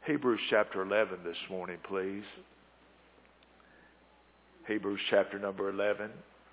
Hebrews chapter 11 this morning, please. Hebrews chapter number 11.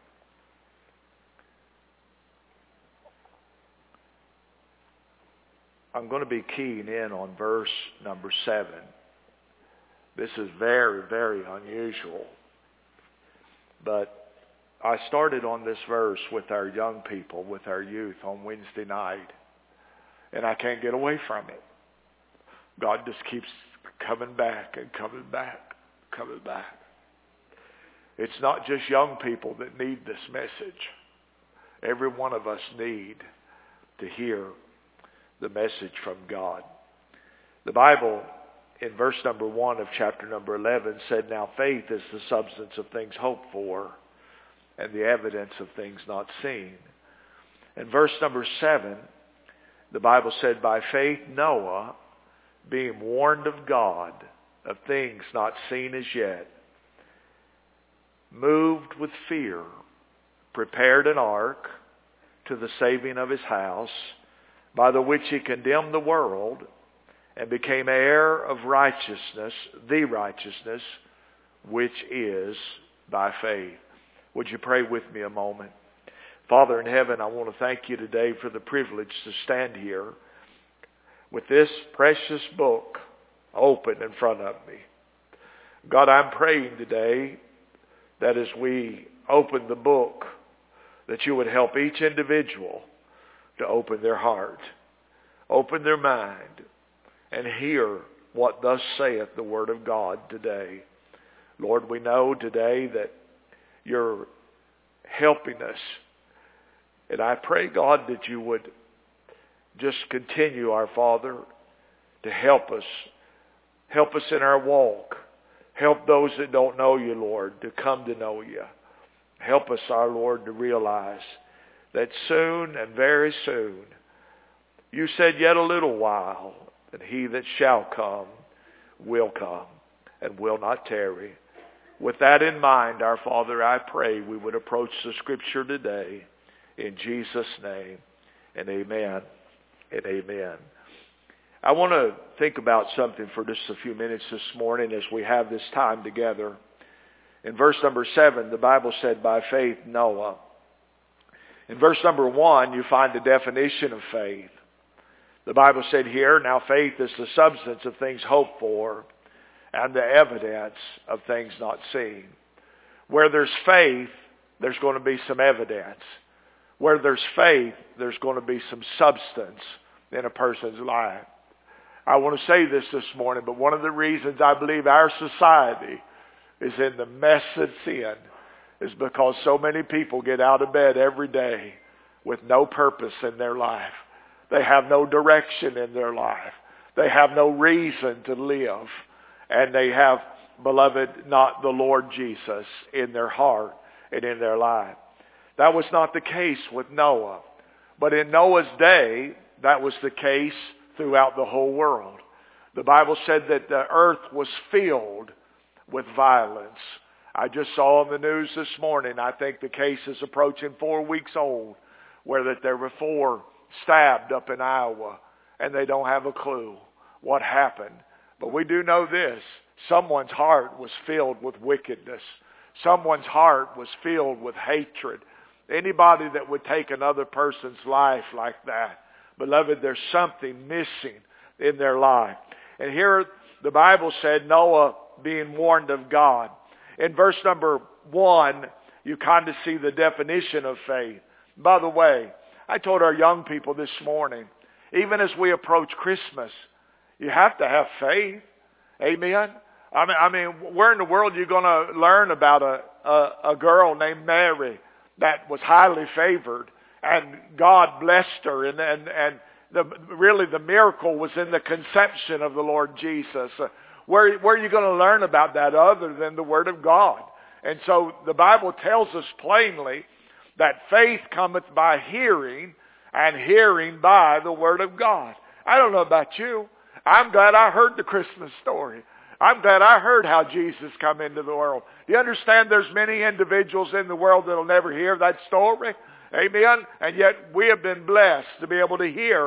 I'm going to be keying in on verse number 7. This is very, very unusual. But I started on this verse with our young people, with our youth on Wednesday night. And I can't get away from it. God just keeps coming back and coming back, coming back. It's not just young people that need this message. Every one of us need to hear the message from God. The Bible, in verse number 1 of chapter number 11, said, "Now faith is the substance of things hoped for, and the evidence of things not seen." In verse number 7, the Bible said, "By faith Noah, being warned of God of things not seen as yet, moved with fear, prepared an ark to the saving of his house, by the which he condemned the world, and became heir of righteousness, the righteousness which is by faith." Would you pray with me a moment? Father in heaven, I want to thank you today for the privilege to stand here with this precious book open in front of me. God, I'm praying today that as we open the book, that you would help each individual to open their heart, open their mind, and hear what thus saith the Word of God today. Lord, we know today that you're helping us. And I pray, God, that you would just continue, our Father, to help us. Help us in our walk. Help those that don't know you, Lord, to come to know you. Help us, our Lord, to realize that soon and very soon, you said yet a little while, and he that shall come will come and will not tarry. With that in mind, our Father, I pray we would approach the Scripture today in Jesus' name, and amen and amen. I want to think about something for just a few minutes this morning as we have this time together. In verse number 7, the Bible said, "By faith Noah." In verse number 1, you find the definition of faith. The Bible said here, "Now faith is the substance of things hoped for, and the evidence of things not seen." Where there's faith, there's going to be some evidence. Where there's faith, there's going to be some substance in a person's life. I want to say this morning, but one of the reasons I believe our society is in the mess it's in is because so many people get out of bed every day with no purpose in their life. They have no direction in their life. They have no reason to live. And they have, beloved, not the Lord Jesus in their heart and in their life. That was not the case with Noah. But in Noah's day, that was the case throughout the whole world. The Bible said that the earth was filled with violence. I just saw on the news this morning, I think the case is approaching 4 weeks old, where that there were 4 stabbed up in Iowa, and they don't have a clue what happened. But we do know this: someone's heart was filled with wickedness. Someone's heart was filled with hatred. Anybody that would take another person's life like that, beloved, there's something missing in their life. And here the Bible said Noah being warned of God. In verse number 1, you kind of see the definition of faith. By the way, I told our young people this morning, even as we approach Christmas, you have to have faith. Amen? I mean, where in the world are you going to learn about a girl named Mary that was highly favored and God blessed her, and really the miracle was in the conception of the Lord Jesus? Where are you going to learn about that other than the Word of God? And so the Bible tells us plainly that faith cometh by hearing, and hearing by the Word of God. I don't know about you. I'm glad I heard the Christmas story. I'm glad I heard how Jesus come into the world. You understand there's many individuals in the world that will never hear that story? Amen? And yet we have been blessed to be able to hear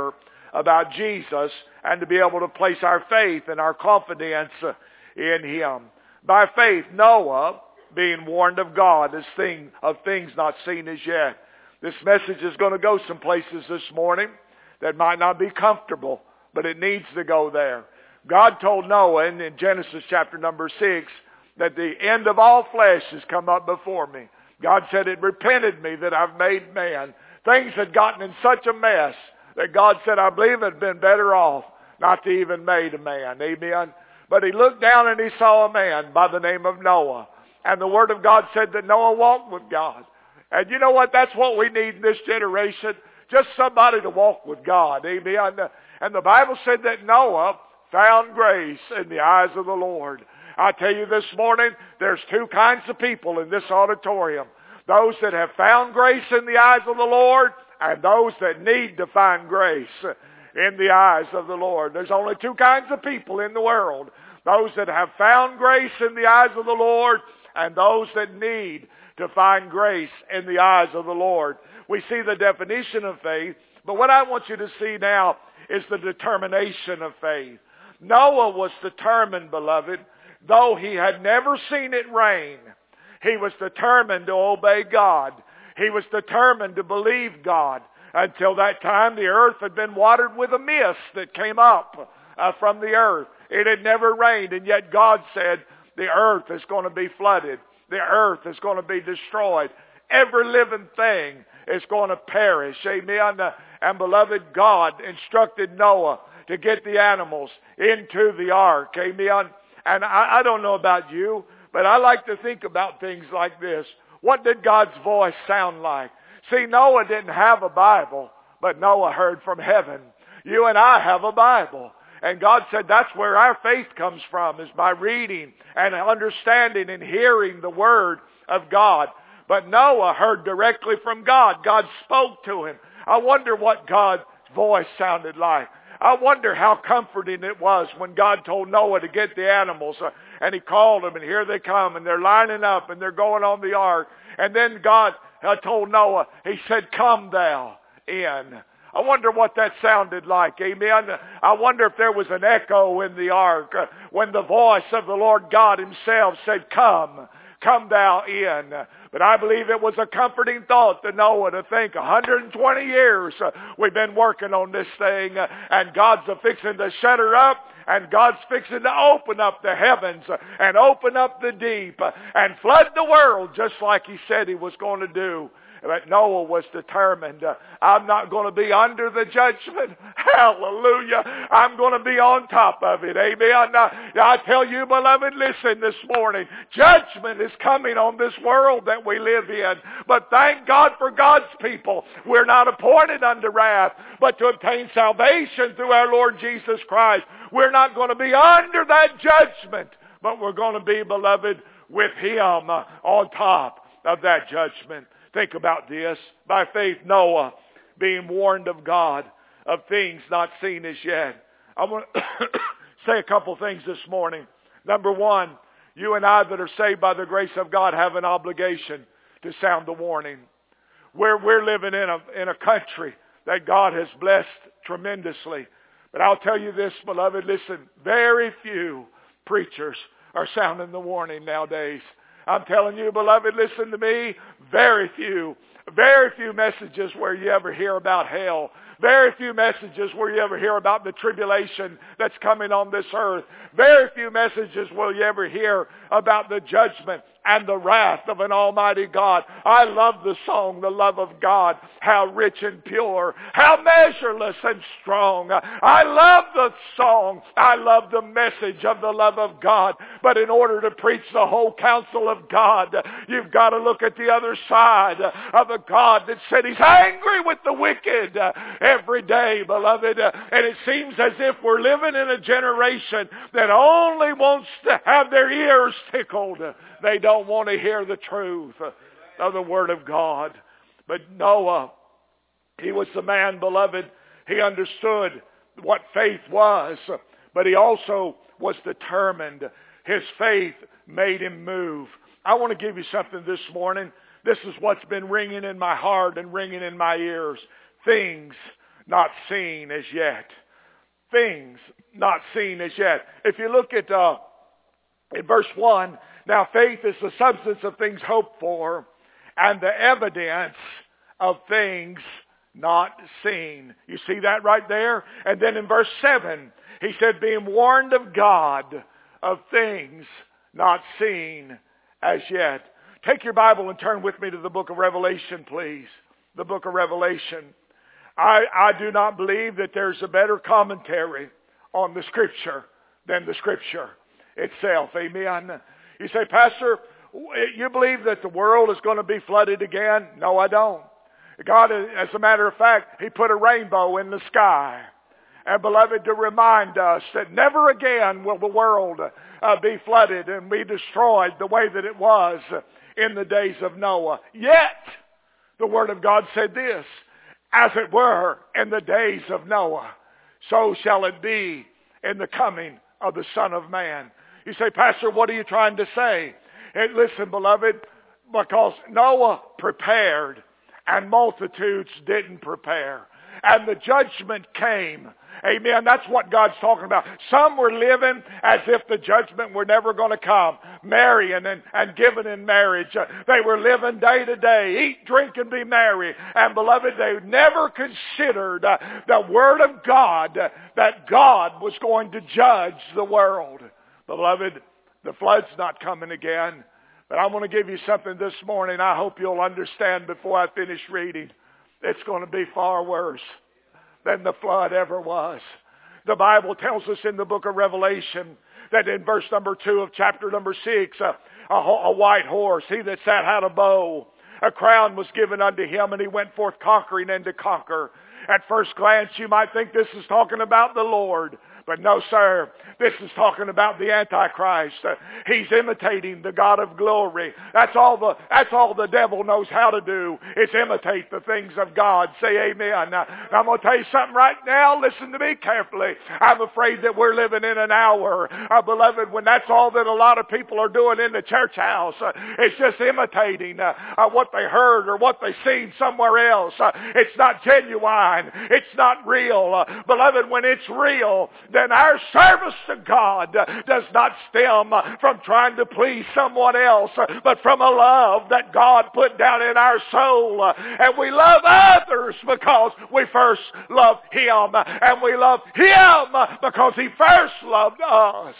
about Jesus and to be able to place our faith and our confidence in Him. By faith, Noah, being warned of God of things not seen as yet. This message is going to go some places this morning that might not be comfortable, but it needs to go there. God told Noah in Genesis chapter number 6 that the end of all flesh has come up before me. God said, it repented me that I've made man. Things had gotten in such a mess that God said, I believe it had been better off not to even made a man. Amen. But He looked down and He saw a man by the name of Noah. And the Word of God said that Noah walked with God. And you know what? That's what we need in this generation. Just somebody to walk with God. Amen. And the Bible said that Noah found grace in the eyes of the Lord. I tell you this morning, there's two kinds of people in this auditorium. Those that have found grace in the eyes of the Lord and those that need to find grace in the eyes of the Lord. There's only two kinds of people in the world. Those that have found grace in the eyes of the Lord and those that need to find grace in the eyes of the Lord. We see the definition of faith, but what I want you to see now is the determination of faith. Noah was determined, beloved, though he had never seen it rain. He was determined to obey God. He was determined to believe God. Until that time, the earth had been watered with a mist that came up from the earth. It had never rained, and yet God said the earth is going to be flooded. The earth is going to be destroyed. Every living thing is going to perish. Amen. And beloved, God instructed Noah to get the animals into the ark. Amen. And I don't know about you, but I like to think about things like this. What did God's voice sound like? See, Noah didn't have a Bible, but Noah heard from heaven. You and I have a Bible. And God said that's where our faith comes from, is by reading and understanding and hearing the Word of God. But Noah heard directly from God. God spoke to him. I wonder what God's voice sounded like. I wonder how comforting it was when God told Noah to get the animals. And He called them, and here they come, and they're lining up, and they're going on the ark. And then God told Noah, He said, come thou in. I wonder what that sounded like. Amen. I wonder if there was an echo in the ark when the voice of the Lord God Himself said, come thou in. But I believe it was a comforting thought to Noah to think 120 years we've been working on this thing, and God's fixing to shut her up, and God's fixing to open up the heavens and open up the deep and flood the world just like He said He was going to do. But Noah was determined. I'm not going to be under the judgment. Hallelujah. I'm going to be on top of it. Amen. I tell you, beloved, listen this morning. Judgment is coming on this world that we live in. But thank God for God's people. We're not appointed unto wrath, but to obtain salvation through our Lord Jesus Christ. We're not going to be under that judgment, but we're going to be, beloved, with Him on top of that judgment. Think about this. By faith, Noah, being warned of God of things not seen as yet. I want to say a couple things this morning. Number one, you and I that are saved by the grace of God have an obligation to sound the warning. We're living in a country that God has blessed tremendously. But I'll tell you this, beloved, listen, very few preachers are sounding the warning nowadays. I'm telling you, beloved, listen to me. Very few messages where you ever hear about hell. Very few messages where you ever hear about the tribulation that's coming on this earth. Very few messages will you ever hear about the judgment and the wrath of an almighty God. I love the song, The Love of God, how rich and pure, how measureless and strong. I love the song. I love the message of the love of God. But in order to preach the whole counsel of God, you've got to look at the other side of a God that said He's angry with the wicked every day, beloved. And it seems as if we're living in a generation that only wants to have their ears tickled. They don't want to hear the truth of the Word of God. But Noah, he was the man, beloved. He understood what faith was, but he also was determined. His faith made him move. I want to give you something this morning. This is what's been ringing in my heart and ringing in my ears. Things not seen as yet. Things not seen as yet. If you look at in verse 1, now faith is the substance of things hoped for and the evidence of things not seen. You see that right there? And then in verse 7, he said, being warned of God of things not seen as yet. Take your Bible and turn with me to the book of Revelation, please. The book of Revelation. I do not believe that there's a better commentary on the Scripture than the Scripture itself. Amen. You say, Pastor, you believe that the world is going to be flooded again? No, I don't. God, as a matter of fact, He put a rainbow in the sky. And beloved, to remind us that never again will the world be flooded and be destroyed the way that it was in the days of Noah. Yet, the Word of God said this, as it were in the days of Noah, so shall it be in the coming of the Son of Man. You say, Pastor, what are you trying to say? Hey, listen, beloved, because Noah prepared and multitudes didn't prepare. And the judgment came. Amen. That's what God's talking about. Some were living as if the judgment were never going to come. Marrying and giving in marriage. They were living day to day. Eat, drink, and be merry. And beloved, they never considered the Word of God, that God was going to judge the world. Beloved, the flood's not coming again. But I want to give you something this morning. I hope you'll understand before I finish reading. It's going to be far worse than the flood ever was. The Bible tells us in the book of Revelation that in verse number 2 of chapter number 6, a white horse, he that sat had a bow. A crown was given unto him, and he went forth conquering and to conquer. At first glance, you might think this is talking about the Lord. But no, sir, this is talking about the Antichrist. He's imitating the God of glory. That's all the devil knows how to do, is imitate the things of God. Say amen. Now, I'm going to tell you something right now. Listen to me carefully. I'm afraid that we're living in an hour, beloved, when that's all that a lot of people are doing in the church house. It's just imitating what they heard or what they seen somewhere else. It's not genuine. It's not real. Beloved, when it's real, then our service to God does not stem from trying to please someone else, but from a love that God put down in our soul. And we love others because we first loved Him. And we love Him because He first loved us.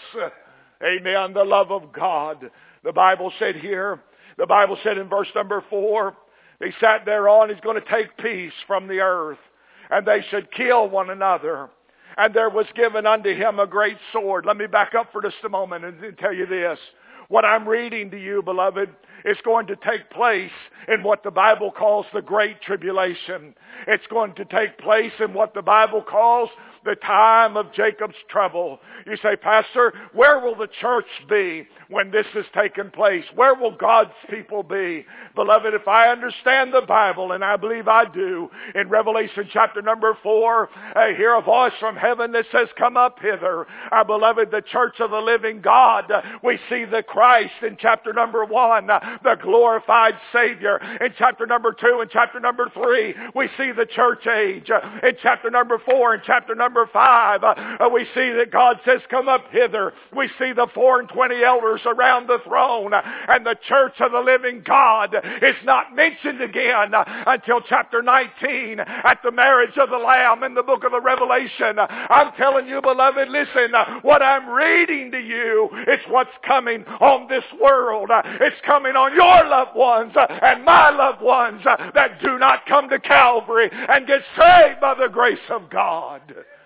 Amen. The love of God. The Bible said here, the Bible said in verse number 4, He sat thereon, He's going to take peace from the earth, and they should kill one another. And there was given unto him a great sword. Let me back up for just a moment and tell you this. What I'm reading to you, beloved, is going to take place in what the Bible calls the Great Tribulation. It's going to take place in what the Bible calls the time of Jacob's trouble. You say, Pastor, where will the church be when this is taking place? Where will God's people be? Beloved, if I understand the Bible, and I believe I do, in Revelation chapter number 4, I hear a voice from heaven that says, come up hither. Our beloved, the church of the living God. We see the Christ in chapter number 1, the glorified Savior. In chapter number 2 and chapter number 3, we see the church age. In chapter number 4 and chapter number 5, we see that God says, come up hither. We see the 24 elders around the throne, and the church of the living God is not mentioned again until chapter 19 at the marriage of the Lamb in the book of the Revelation. I'm telling you, beloved, listen, what I'm reading to you is what's coming on this world. It's coming on your loved ones and my loved ones that do not come to Calvary and get saved by the grace of God.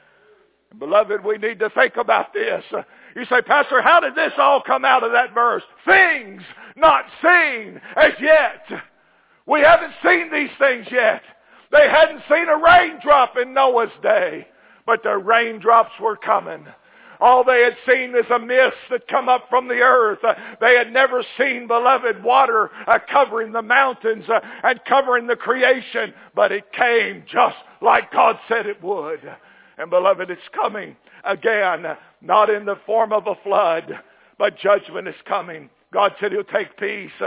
Beloved, we need to think about this. You say, Pastor, how did this all come out of that verse? Things not seen as yet. We haven't seen these things yet. They hadn't seen a raindrop in Noah's day, but the raindrops were coming. All they had seen is a mist that come up from the earth. They had never seen, beloved, water covering the mountains and covering the creation, but it came just like God said it would. And beloved, it's coming again, not in the form of a flood, but judgment is coming. God said He'll take peace.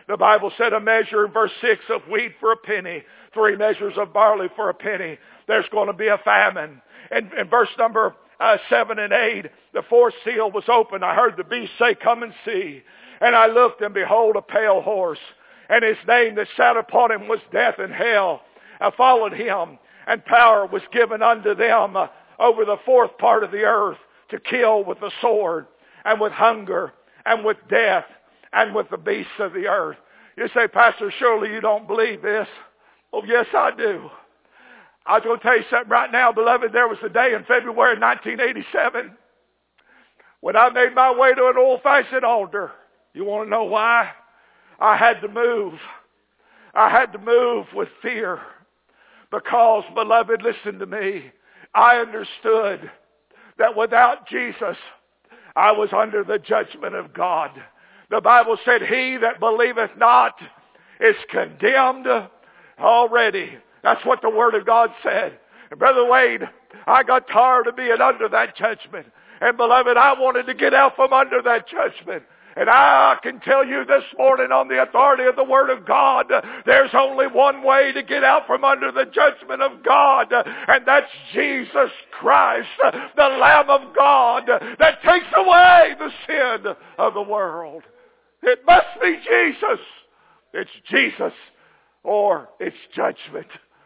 The Bible said a measure in verse 6 of wheat for a penny, 3 measures of barley for a penny. There's going to be a famine. And in verse number 7 and 8, the fourth seal was opened. I heard the beast say, "Come and see." And I looked, and behold, a pale horse. And his name that sat upon him was Death, and hell followed him. And power was given unto them over the fourth part of the earth to kill with the sword, and with hunger, and with death, and with the beasts of the earth. You say, "Pastor, surely you don't believe this." Oh, yes, I do. I was going to tell you something right now, beloved. There was a day in February 1987 when I made my way to an old-fashioned altar. You want to know why? I had to move. I had to move with fear. Because, beloved, listen to me. I understood that without Jesus, I was under the judgment of God. The Bible said, "He that believeth not is condemned already." That's what the Word of God said. And Brother Wade, I got tired of being under that judgment. And beloved, I wanted to get out from under that judgment. And I can tell you this morning on the authority of the Word of God, there's only one way to get out from under the judgment of God, and that's Jesus Christ, the Lamb of God that takes away the sin of the world. It must be Jesus. It's Jesus or it's judgment.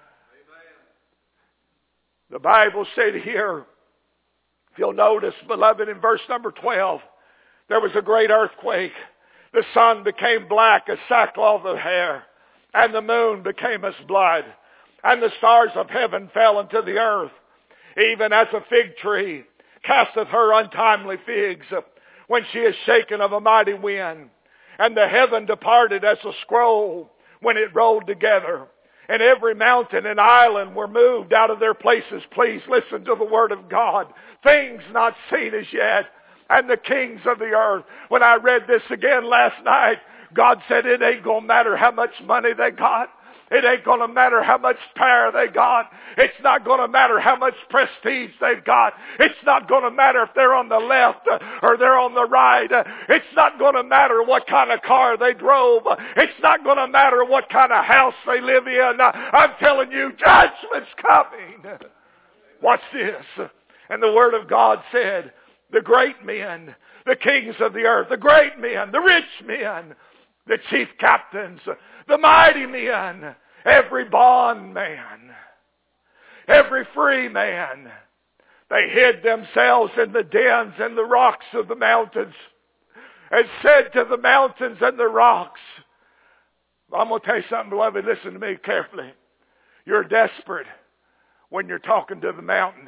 The Bible said here, if you'll notice, beloved, in verse number 12, there was a great earthquake. The sun became black as sackcloth of hair, and the moon became as blood, and the stars of heaven fell into the earth, even as a fig tree casteth her untimely figs when she is shaken of a mighty wind. And the heaven departed as a scroll when it rolled together. And every mountain and island were moved out of their places. Please listen to the Word of God. Things not seen as yet. And the kings of the earth. When I read this again last night, God said it ain't going to matter how much money they got. It ain't going to matter how much power they got. It's not going to matter how much prestige they've got. It's not going to matter if they're on the left or they're on the right. It's not going to matter what kind of car they drove. It's not going to matter what kind of house they live in. I'm telling you, judgment's coming. Watch this. And the Word of God said, the great men, the kings of the earth, the great men, the rich men, the chief captains, the mighty men, every bondman, every free man, they hid themselves in the dens and the rocks of the mountains and said to the mountains and the rocks, I'm going to tell you something, beloved, listen to me carefully. You're desperate when you're talking to the mountain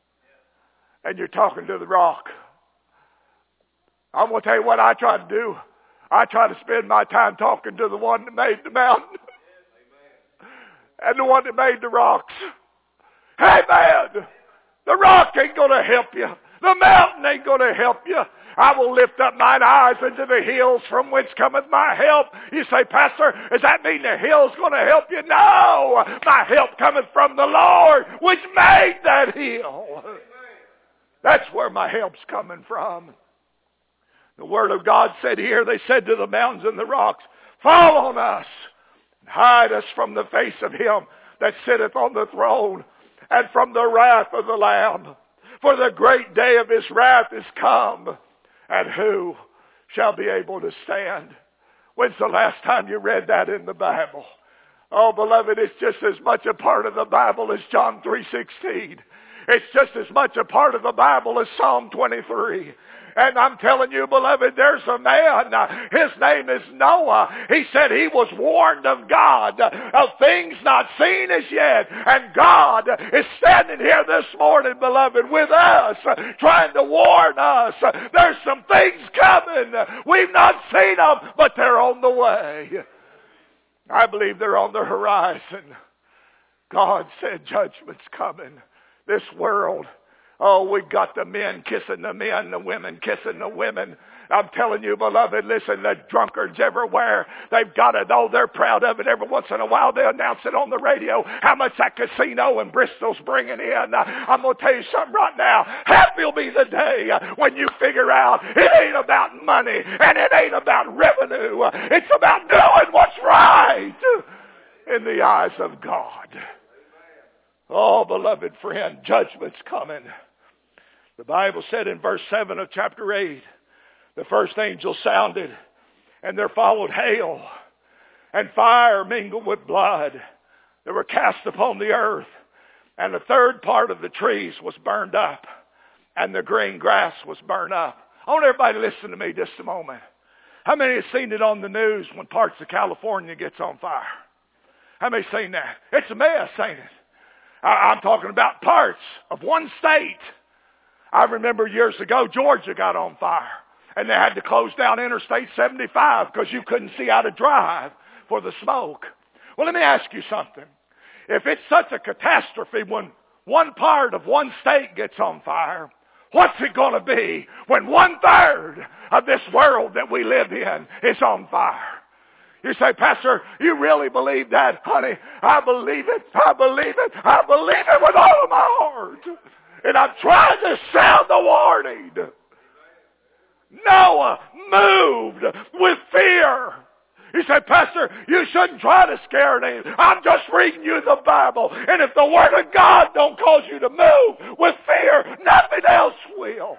and you're talking to the rock. I'm going to tell you what I try to do. I try to spend my time talking to the one that made the mountain and the one that made the rocks. Hey man, the rock ain't going to help you. The mountain ain't going to help you. I will lift up mine eyes into the hills from whence cometh my help. You say, Pastor, does that mean the hill's going to help you? No, my help cometh from the Lord which made that hill. That's where my help's coming from. The Word of God said here, they said to the mountains and the rocks, fall on us, and hide us from the face of him that sitteth on the throne, and from the wrath of the Lamb. For the great day of his wrath is come, and who shall be able to stand? When's the last time you read that in the Bible? Oh, beloved, it's just as much a part of the Bible as John 3:16. It's just as much a part of the Bible as Psalm 23. And I'm telling you, beloved, there's a man, his name is Noah. He said he was warned of God, of things not seen as yet. And God is standing here this morning, beloved, with us, trying to warn us. There's some things coming. We've not seen them, but they're on the way. I believe they're on the horizon. God said judgment's coming. This world, Oh, we got the men kissing the men, the women kissing the women. I'm telling you, beloved, listen, the drunkards everywhere, they've got it. Oh, they're proud of it. Every once in a while, they announce it on the radio, how much that casino in Bristol's bringing in. I'm going to tell you something right now. Happy will be the day when you figure out it ain't about money and it ain't about revenue. It's about doing what's right in the eyes of God. Oh, beloved friend, judgment's coming. The Bible said in verse 7 of chapter 8, the first angel sounded, and there followed hail, and fire mingled with blood that were cast upon the earth, and the third part of the trees was burned up, and the green grass was burned up. I want everybody to listen to me just a moment. How many have seen it on the news when parts of California gets on fire? How many seen that? It's a mess, ain't it? I'm talking about parts of one state. I remember years ago, Georgia got on fire. And they had to close down Interstate 75 because you couldn't see how to drive for the smoke. Well, let me ask you something. If it's such a catastrophe when one part of one state gets on fire, what's it going to be when 1/3 of this world that we live in is on fire? You say, Pastor, you really believe that? Honey, I believe it. I believe it. I believe it with all of my heart. And I'm trying to sound the warning. Noah moved with fear. He said, Pastor, you shouldn't try to scare me. I'm just reading you the Bible. And if the Word of God don't cause you to move with fear, nothing else will.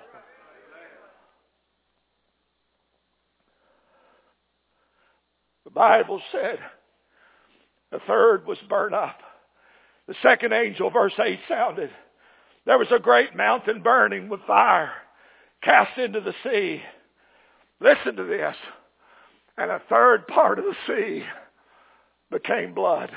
The Bible said the third was burned up. The second angel, verse 8, sounded. There was a great mountain burning with fire, cast into the sea. Listen to this. And a third part of the sea became blood.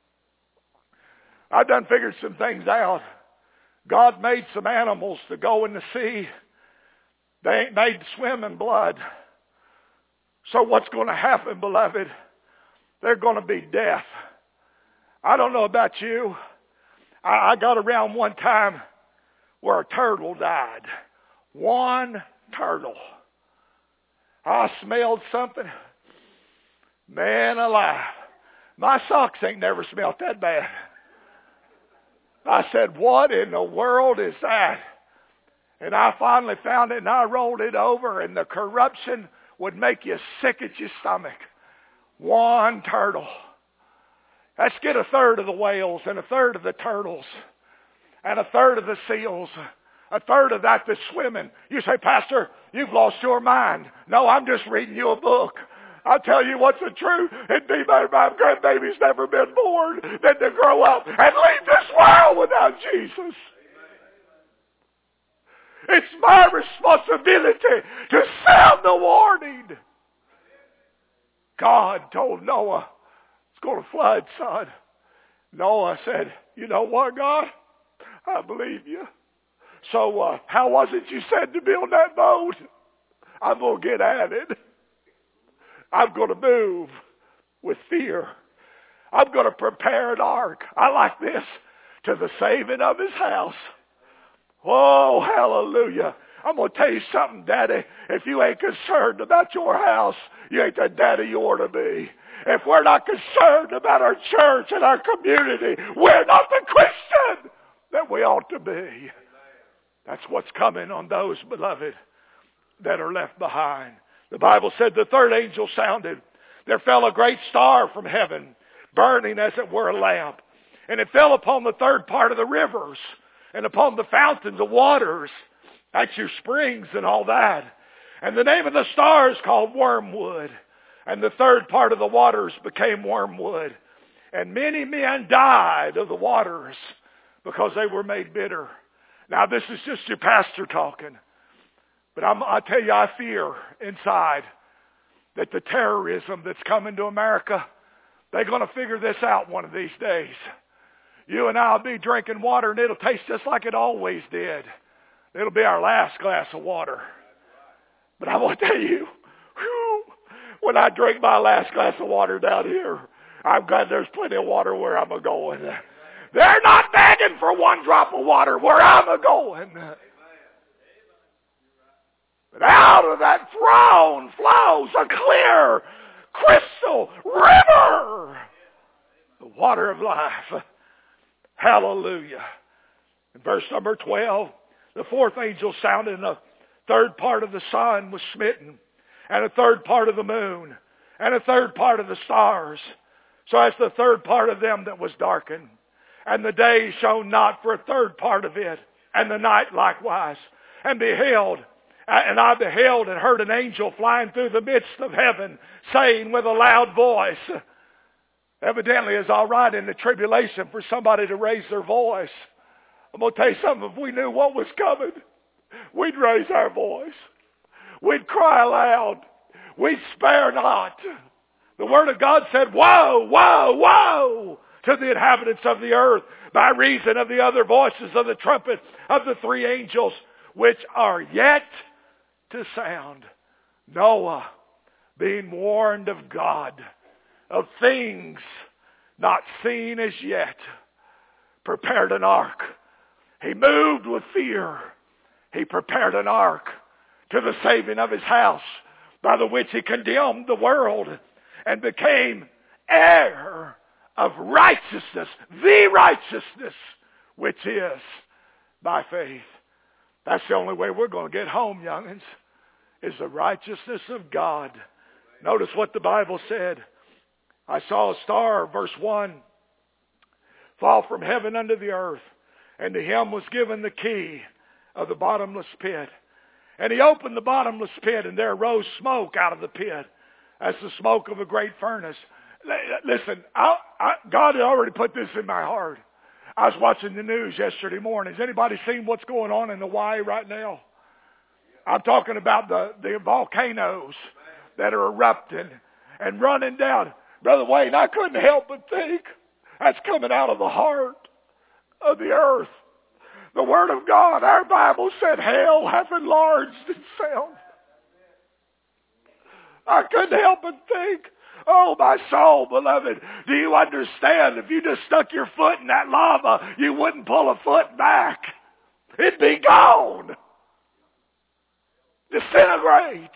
I've done figured some things out. God made some animals to go in the sea. They ain't made to swim in blood. So what's going to happen, beloved? They're going to be death. I don't know about you. I got around one time where a turtle died. One turtle. I smelled something. Man alive. My socks ain't never smelled that bad. I said, what in the world is that? And I finally found it and I rolled it over, and the corruption would make you sick at your stomach. One turtle. Let's get a third of the whales and a third of the turtles and a third of the seals, a third of that that's swimming. You say, Pastor, you've lost your mind. No, I'm just reading you a book. I'll tell you what's the truth. It'd be better my grandbaby's never been born than to grow up and leave this world without Jesus. It's my responsibility to sound the warning. God told Noah, it's going to flood, son. Noah said, you know what, God? I believe you. So how was it you said to build that boat? I'm going to get at it. I'm going to move with fear. I'm going to prepare an ark. I like this. To the saving of his house. Oh, hallelujah. I'm going to tell you something, Daddy. If you ain't concerned about your house, you ain't the daddy you ought to be. If we're not concerned about our church and our community, we're not the Christian that we ought to be. That's what's coming on those, beloved, that are left behind. The Bible said the third angel sounded. There fell a great star from heaven, burning as it were a lamp. And it fell upon the third part of the rivers and upon the fountains of waters. That's your springs and all that. And the name of the star is called Wormwood. And the third part of the waters became wormwood. And many men died of the waters because they were made bitter. Now this is just your pastor talking. But I tell you, I fear inside that the terrorism that's coming to America, they're going to figure this out one of these days. You and I will be drinking water and it'll taste just like it always did. It'll be our last glass of water. But I want to tell you, when I drink my last glass of water down here, I'm glad there's plenty of water where I'm going. They're not begging for one drop of water where I'm a-going. But out of that throne flows a clear, crystal river. The water of life. Hallelujah. In verse number 12, the fourth angel sounded, and a third part of the sun was smitten, and a third part of the moon, and a third part of the stars, so as the third part of them that was darkened. And the day shone not for a third part of it, and the night likewise. And I beheld and heard an angel flying through the midst of heaven, saying with a loud voice. Evidently it's all right in the tribulation for somebody to raise their voice. I'm going to tell you something. If we knew what was coming, we'd raise our voice. We'd cry aloud. We'd spare not. The Word of God said, woe, woe, woe to the inhabitants of the earth by reason of the other voices of the trumpet of the three angels which are yet to sound. Noah, being warned of God, of things not seen as yet, prepared an ark. He moved with fear. He prepared an ark to the saving of his house, by the which he condemned the world and became heir of righteousness, the righteousness which is by faith. That's the only way we're going to get home, young'uns, is the righteousness of God. Notice what the Bible said. I saw a star, verse 1, fall from heaven unto the earth, and to him was given the key of the bottomless pit. And he opened the bottomless pit, and there arose smoke out of the pit, as the smoke of a great furnace. Listen, God had already put this in my heart. I was watching the news yesterday morning. Has anybody seen what's going on in Hawaii right now? I'm talking about the volcanoes that are erupting and running down. Brother Wayne, I couldn't help but think that's coming out of the heart of the earth. The Word of God, our Bible said, hell hath enlarged itself. I couldn't help but think, oh, my soul, beloved, do you understand? If you just stuck your foot in that lava, you wouldn't pull a foot back. It'd be gone. Disintegrate.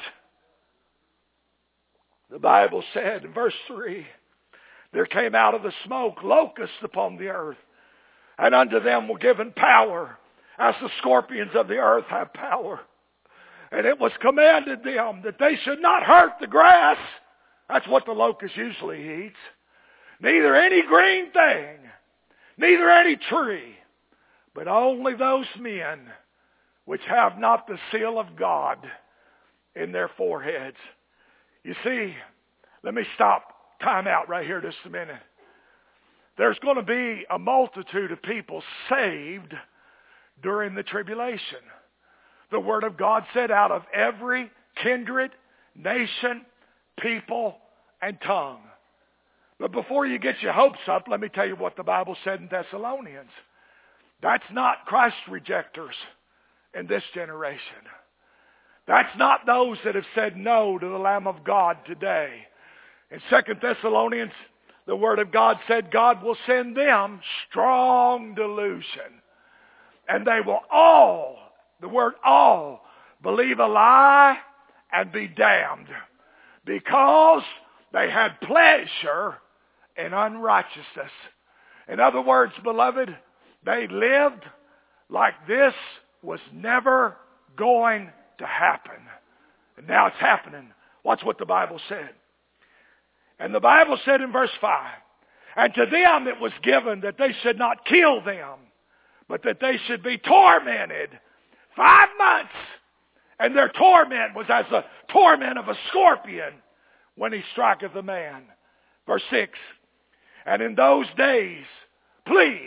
The Bible said in verse 3, there came out of the smoke locusts upon the earth, and unto them were given power, as the scorpions of the earth have power. And it was commanded them that they should not hurt the grass. That's what the locust usually eats. Neither any green thing, neither any tree, but only those men which have not the seal of God in their foreheads. You see, let me stop time out right here just a minute. There's going to be a multitude of people saved during the tribulation. The Word of God said out of every kindred, nation, people, and tongue. But before you get your hopes up, let me tell you what the Bible said in Thessalonians. That's not Christ rejectors in this generation. That's not those that have said no to the Lamb of God today. In 2 Thessalonians, the Word of God said God will send them strong delusion. And they will all, the word all, believe a lie and be damned. Because they had pleasure in unrighteousness. In other words, beloved, they lived like this was never going to happen. And now it's happening. Watch what the Bible said. And the Bible said in verse 5, and to them it was given that they should not kill them, but that they should be tormented 5 months. And their torment was as the torment of a scorpion when he striketh a man. Verse 6, and in those days, please,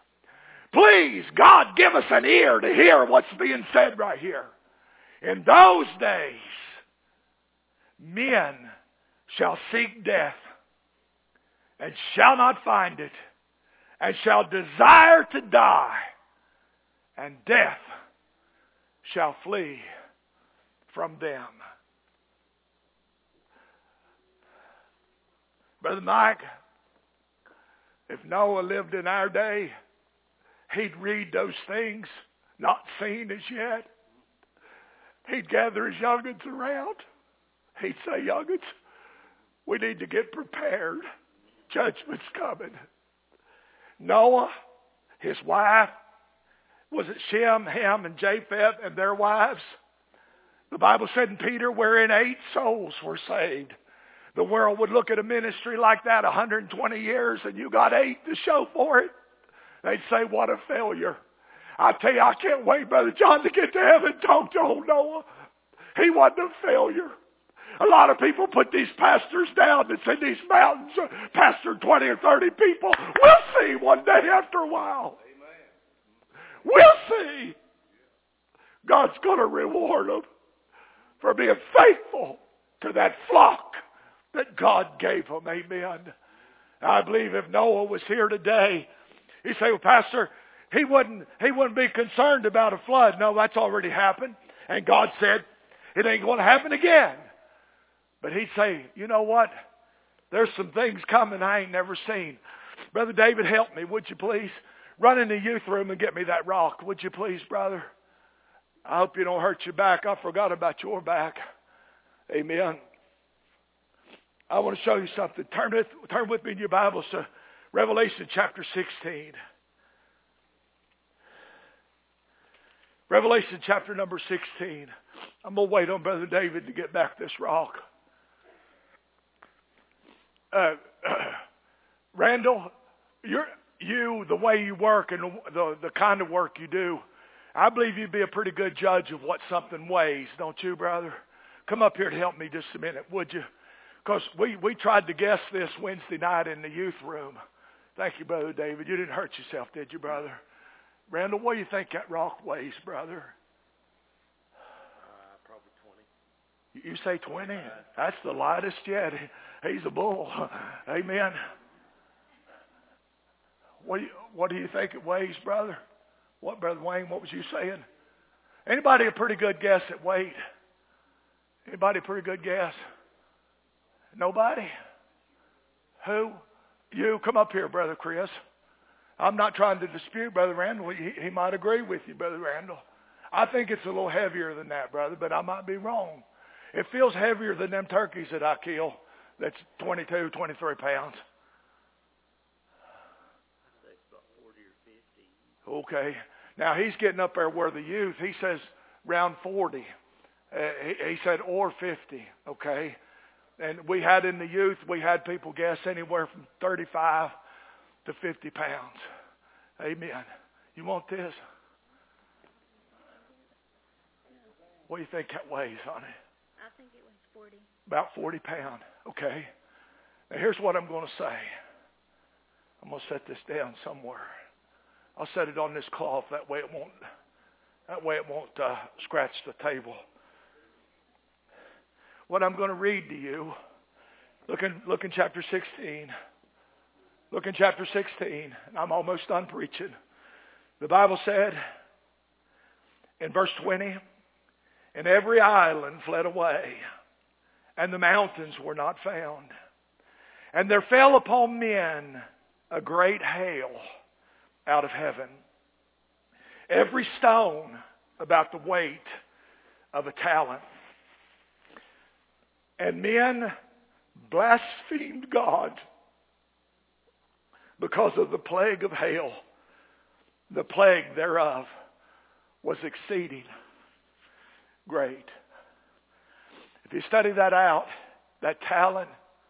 God give us an ear to hear what's being said right here. In those days, men shall seek death and shall not find it, and shall desire to die, and death shall flee from them. Brother Mike, If Noah lived in our day, he'd read those things not seen as yet. He'd gather his young'uns around. He'd say, young'uns, we need to get prepared. Judgment's coming. Noah, his wife, was it Shem, Ham, and Japheth and their wives? The Bible said in Peter, wherein 8 souls were saved. The world would look at a ministry like that 120 years and you got 8 to show for it. They'd say, what a failure. I tell you, I can't wait, Brother John, to get to heaven and talk to old Noah. He wasn't a failure. A lot of people put these pastors down that's in these mountains, pastor 20 or 30 people. We'll see one day after a while. Amen. We'll see. God's going to reward them for being faithful to that flock that God gave them. Amen. I believe if Noah was here today, he'd say, well, Pastor, he wouldn't be concerned about a flood. No, that's already happened. And God said, it ain't going to happen again. But he'd say, you know what? There's some things coming I ain't never seen. Brother David, help me, would you please? Run in the youth room and get me that rock. Would you please, brother? I hope you don't hurt your back. I forgot about your back. Amen. I want to show you something. Turn with me in your Bibles to Revelation chapter 16. Revelation chapter number 16. I'm going to wait on Brother David to get back this rock. Randall, the way you work and the kind of work you do, I believe you'd be a pretty good judge of what something weighs, don't you, brother? Come up here to help me just a minute, would you? Because we tried to guess this Wednesday night in the youth room. Thank you, Brother David. You didn't hurt yourself, did you, brother? Randall, what do you think that rock weighs, brother? Probably 20. You say 20? That's the lightest yet. He's a bull. Amen. What do you think it weighs, brother? What, Brother Wayne, what was you saying? Anybody a pretty good guess at weight? Anybody a pretty good guess? Nobody? Who? You. Come up here, Brother Chris. I'm not trying to dispute Brother Randall. He might agree with you, Brother Randall. I think it's a little heavier than that, brother, but I might be wrong. It feels heavier than them turkeys that I kill. That's 22, 23 pounds. I'd say it's about 40 or 50. Okay. Now, he's getting up there where the youth, he says around 40. He said, or 50, okay? And we had in the youth, we had people guess anywhere from 35 to 50 pounds. Amen. You want this? What do you think that weighs, honey? I think it weighs 40. About 40 pounds. Okay. Now here's what I'm going to say. I'm going to set this down somewhere. I'll set it on this cloth. That way it won't scratch the table. What I'm going to read to you. Look in chapter 16. Look in chapter 16. I'm almost done preaching. The Bible said in verse 20, and every island fled away, and the mountains were not found. And there fell upon men a great hail out of heaven, every stone about the weight of a talent. And men blasphemed God because of the plague of hail. The plague thereof was exceeding great. If you study that out, that talent,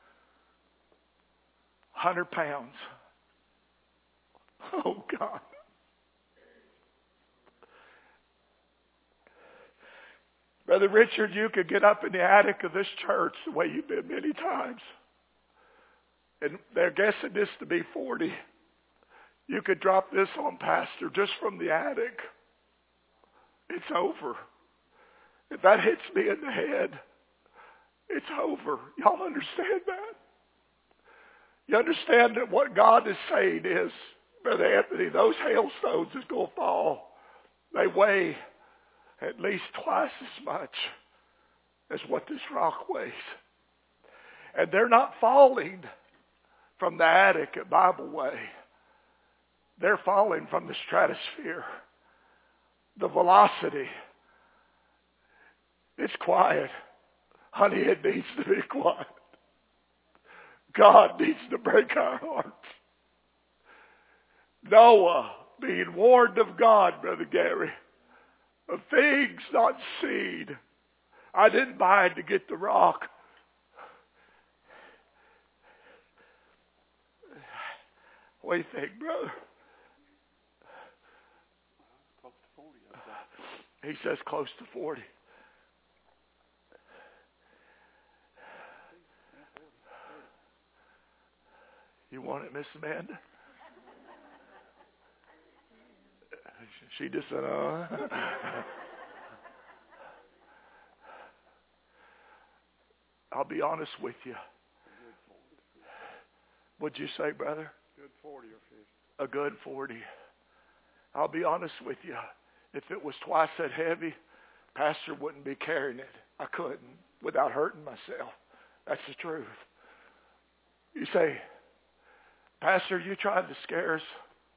100 pounds. Oh, God. Brother Richard, you could get up in the attic of this church the way you've been many times. And they're guessing this to be 40. You could drop this on Pastor just from the attic. It's over. If that hits me in the head, it's over. Y'all understand that? You understand that what God is saying is, Brother Anthony, those hailstones is going to fall. They weigh at least twice as much as what this rock weighs. And they're not falling from the attic at Bible Way. They're falling from the stratosphere. The velocity. It's quiet. Honey, it needs to be quiet. God needs to break our hearts. Noah being warned of God, Brother Gary, of things not seen. I didn't mind to get the rock. What do you think, brother? Close to 40, I He says close to 40. You want it, Miss Amanda? She just said, I'll be honest with you. What'd you say, brother? Good 40 or 50. A good 40. I'll be honest with you. If it was twice that heavy, Pastor wouldn't be carrying it. I couldn't without hurting myself. That's the truth. You say, Pastor, you trying to scare us?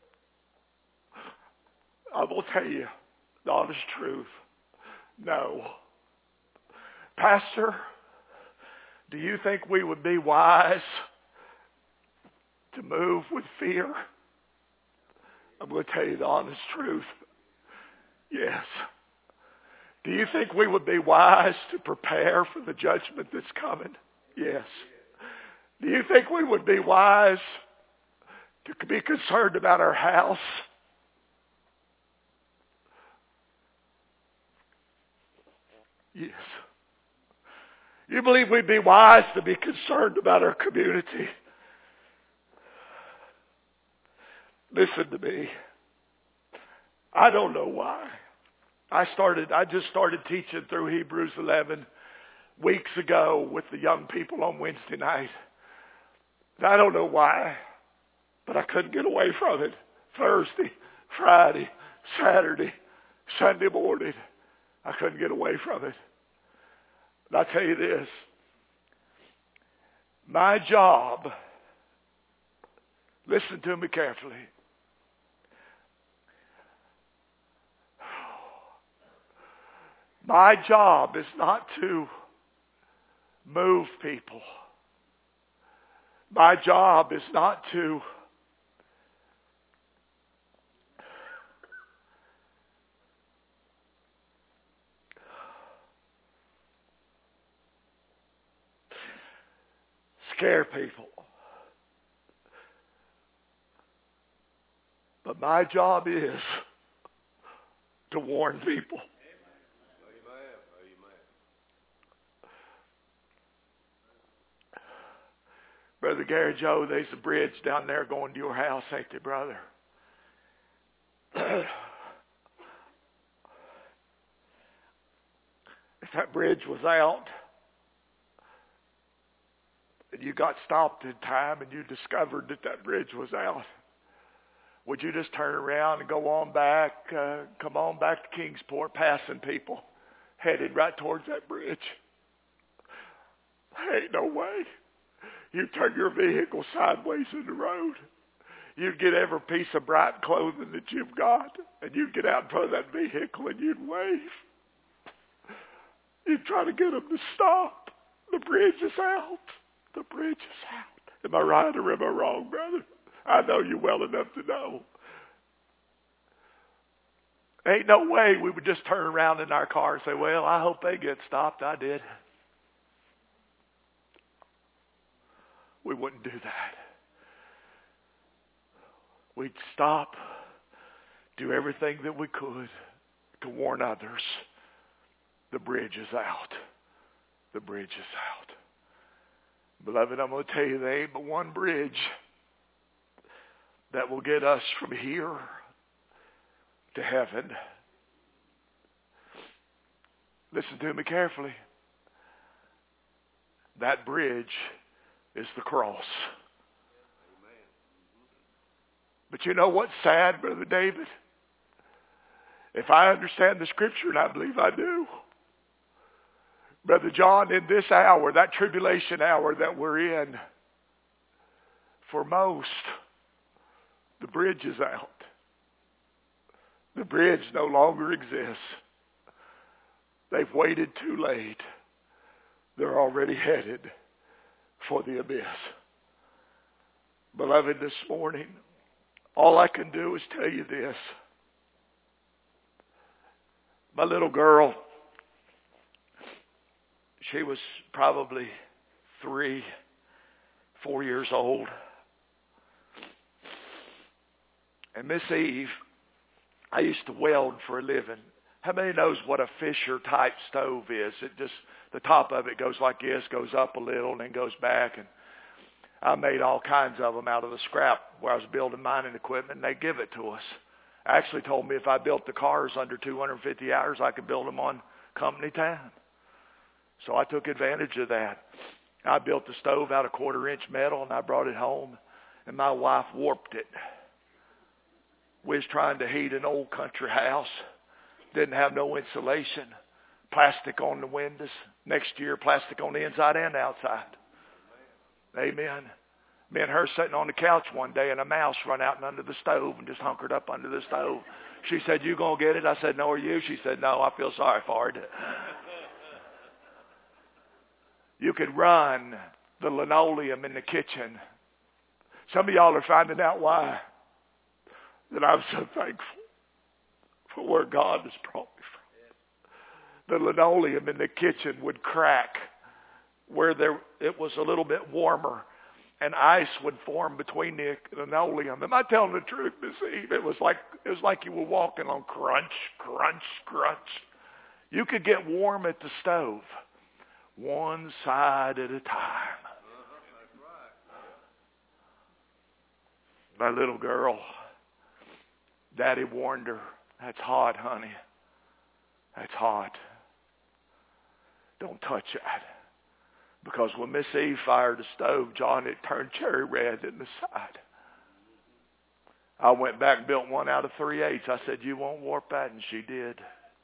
I will tell you the honest truth. No. Pastor, do you think we would be wise to move with fear? I'm going to tell you the honest truth. Yes. Do you think we would be wise to prepare for the judgment that's coming? Yes. Do you think we would be wise to be concerned about our house? Yes. You believe we'd be wise to be concerned about our community? Listen to me. I don't know why. I just started teaching through Hebrews 11 weeks ago with the young people on Wednesday night. And I don't know why, but I couldn't get away from it. Thursday, Friday, Saturday, Sunday morning, I couldn't get away from it. And I'll tell you this. My job, listen to me carefully. My job is not to move people. My job is not to scare people. But my job is to warn people. Brother Gary Joe, there's a bridge down there going to your house, ain't there, brother? If that bridge was out and you got stopped in time and you discovered that bridge was out, would you just turn around and go on back, come on back to Kingsport, passing people, headed right towards that bridge? Ain't no way. You turn your vehicle sideways in the road. You'd get every piece of bright clothing that you've got, and you'd get out in front of that vehicle and you'd wave. You'd try to get them to stop. The bridge is out. The bridge is out. Am I right or am I wrong, brother? I know you well enough to know. Ain't no way we would just turn around in our car and say, well, I hope they get stopped. I did. We wouldn't do that. We'd stop, do everything that we could to warn others. The bridge is out. The bridge is out. Beloved, I'm going to tell you there ain't but one bridge that will get us from here to heaven. Listen to me carefully. That bridge is the cross. But you know what's sad, Brother David? If I understand the Scripture, and I believe I do, Brother John, in this hour, that tribulation hour that we're in, For most, the bridge is out. The bridge no longer exists. They've waited too late. They're already headed for the abyss. Beloved, this morning, all I can do is tell you this. My little girl, she was probably 3, 4 years old. And Miss Eve, I used to weld for a living. How many knows what a Fisher type stove is? It just, the top of it goes like this, goes up a little and then goes back. And I made all kinds of them out of the scrap where I was building mining equipment, and they give it to us. Actually told me if I built the cars under 250 hours, I could build them on company time. So I took advantage of that. I built the stove out of 1/4-inch metal, and I brought it home, and my wife warped it. We was trying to heat an old country house. Didn't have no insulation. Plastic on the windows. Next year, plastic on the inside and outside. Amen. Me and her sitting on the couch one day, and a mouse run out and under the stove and just hunkered up under the stove. She said, "You gonna get it?" I said, "No, are you?" She said, "No, I feel sorry for it." You could run the linoleum in the kitchen. Some of y'all are finding out why. That I'm so thankful for where God has brought me from. The linoleum in the kitchen would crack where it was a little bit warmer, and ice would form between the linoleum. Am I telling the truth, Miss Eve? It was like you were walking on crunch, crunch, crunch. You could get warm at the stove, one side at a time. My little girl, Daddy warned her, "That's hot, honey. That's hot. Don't touch that." Because when Miss Eve fired the stove, John, it turned cherry red in the side. I went back and built one out of 3/8. I said, "You won't warp that," and she did.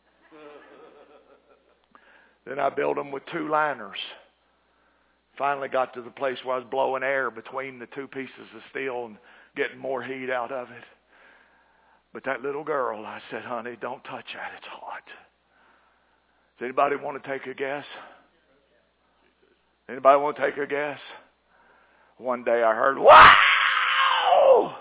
Then I built them with 2 liners. Finally got to the place where I was blowing air between the 2 pieces of steel and getting more heat out of it. But that little girl, I said, "Honey, don't touch that. It's hot." Does anybody want to take a guess? Anybody want to take a guess? One day I heard, "Wow!"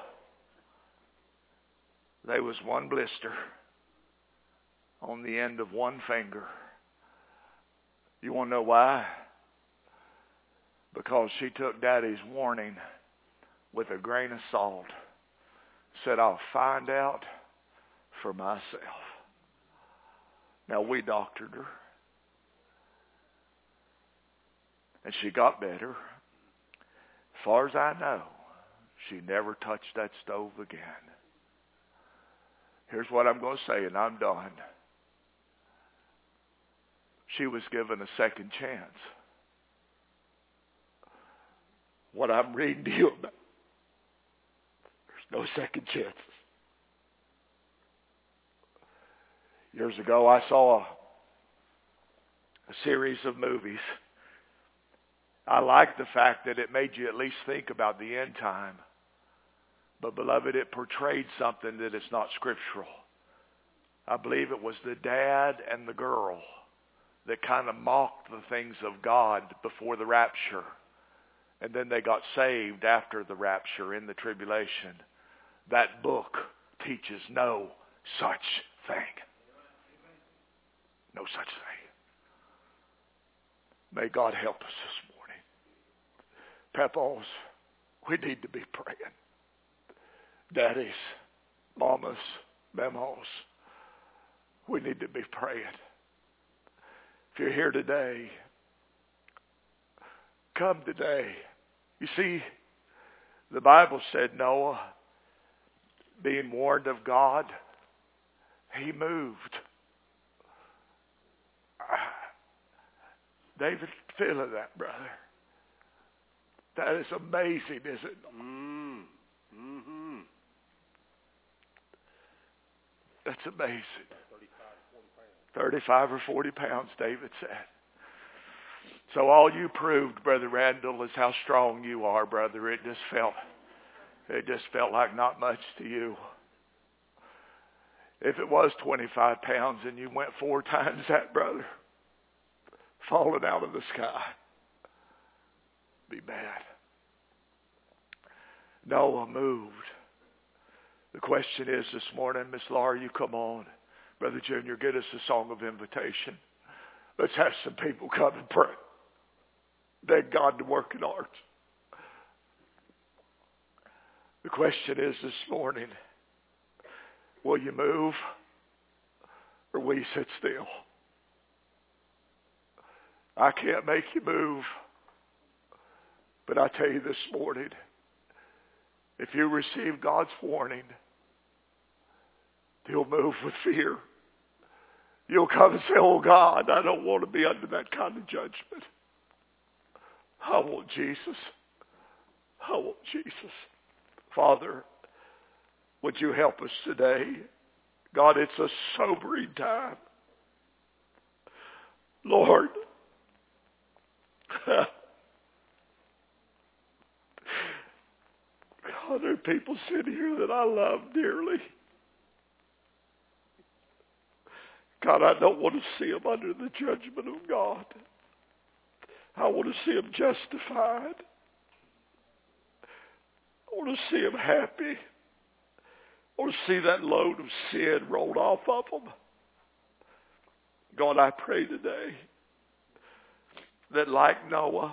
There was one blister on the end of one finger. You want to know why? Because she took Daddy's warning with a grain of salt. Said, "I'll find out for myself." Now, we doctored her. And she got better. As far as I know, she never touched that stove again. Here's what I'm going to say, and I'm done. She was given a second chance. What I'm reading to you about, there's no second chances. Years ago, I saw a series of movies. I liked the fact that it made you at least think about the end time. But, beloved, it portrayed something that is not scriptural. I believe it was the dad and the girl that kind of mocked the things of God before the rapture. And then they got saved after the rapture in the tribulation. That book teaches no such thing. No such thing. May God help us this morning. Papas, we need to be praying. Daddies, mamas, memos, we need to be praying. If you're here today, come today. You see, the Bible said Noah, being warned of God, he moved. David, feel of that, brother. That is amazing, isn't it? Mm-hmm. That's amazing. 35 or 40 pounds, David said. So all you proved, Brother Randall, is how strong you are, brother. It just felt It just felt like not much to you. If it was 25 pounds and you went 4 times that, brother, falling out of the sky, be bad. Noah moved. The question is this morning, Miss Laura, you come on. Brother Junior, get us a song of invitation. Let's have some people come and pray. Beg God to work in ours. The question is this morning, will you move or will you sit still? I can't make you move. But I tell you this morning, if you receive God's warning, you'll move with fear. You'll come and say, oh God, I don't want to be under that kind of judgment. I want Jesus. I want Jesus. Father, would you help us today? God, it's a sobering time. Lord, God, there are people sitting here that I love dearly. God, I don't want to see them under the judgment of God. I want to see them justified. I want to see them happy. I want to see that load of sin rolled off of them. God, I pray today that like Noah,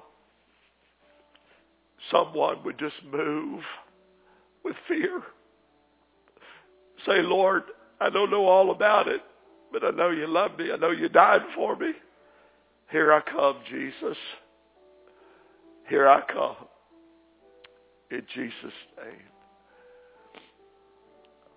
someone would just move with fear. Say, Lord, I don't know all about it, but I know you love me. I know you died for me. Here I come, Jesus. Here I come. In Jesus' name.